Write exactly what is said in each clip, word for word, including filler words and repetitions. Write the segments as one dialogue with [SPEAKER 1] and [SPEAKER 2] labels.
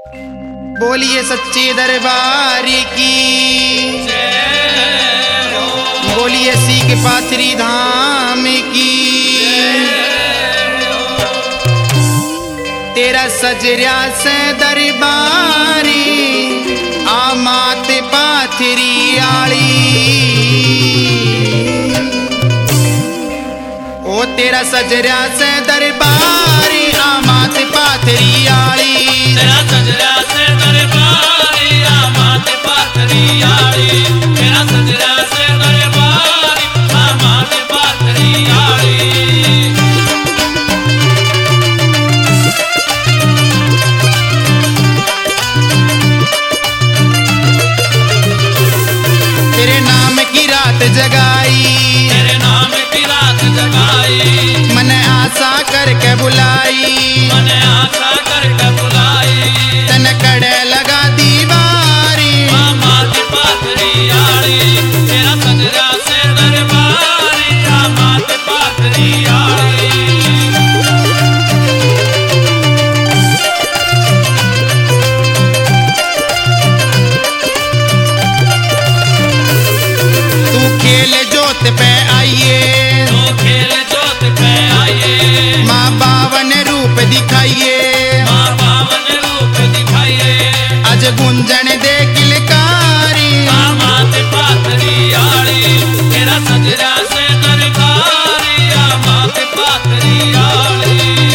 [SPEAKER 1] बोलिए सच्चे दरबार की, बोलिए सीख पाथरी धाम की। तेरा सजरिया से दरबारी आमात पाथरी आली, ओ तेरा सजरिया से दरबारी आमात पाथरी आली,
[SPEAKER 2] तेरा सजरिया से दरबारी आमात पाथरी आली, तेरा सजरिया से दरबारी आमात पाथरी आली।
[SPEAKER 1] तेरे नाम की रात जगाई,
[SPEAKER 2] तेरे नाम की रात जगाई,
[SPEAKER 1] मने आशा करके बुलाई,
[SPEAKER 2] मने आशा करके बुलाई,
[SPEAKER 1] तन कड़े लगा दीवारी
[SPEAKER 2] आमात पाथरी आली, तेरा सजरिया से दरबारी आमात पाथरी आली।
[SPEAKER 1] तू खेल जोत पे आइए,
[SPEAKER 2] तो खेल जोत पे आइए,
[SPEAKER 1] माँ बावन रूप दिखाइए,
[SPEAKER 2] माँ बावन रूप दिखाइए,
[SPEAKER 1] अज गुंजन दे किलकारी,
[SPEAKER 2] आमात पाथरी आली, तेरा सजरिया से दरबारी आमात पाथरी आली।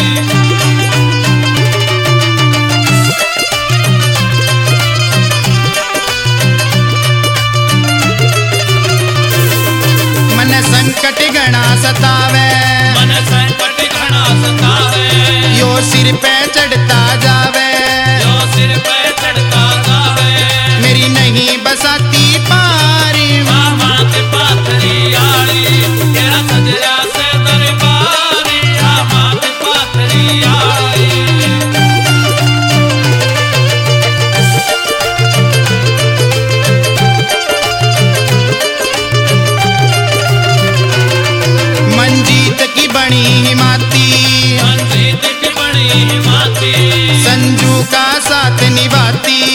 [SPEAKER 1] मन संकट गणा सतावे,
[SPEAKER 2] मन संकट घना सतावे,
[SPEAKER 1] यो सिर पे चढ़ता जावे,
[SPEAKER 2] जो सिर पे चढ़ता जावे,
[SPEAKER 1] मेरी नहीं बसाती पारी,
[SPEAKER 2] आमात पाथरी आली, तेरा सजरिया से दरबारी आमात पाथरी आली।
[SPEAKER 1] मंजीत की बनी हिमाती,
[SPEAKER 2] मंजीत की बड़ी हिमाती,
[SPEAKER 1] संजू का साथ निभाती,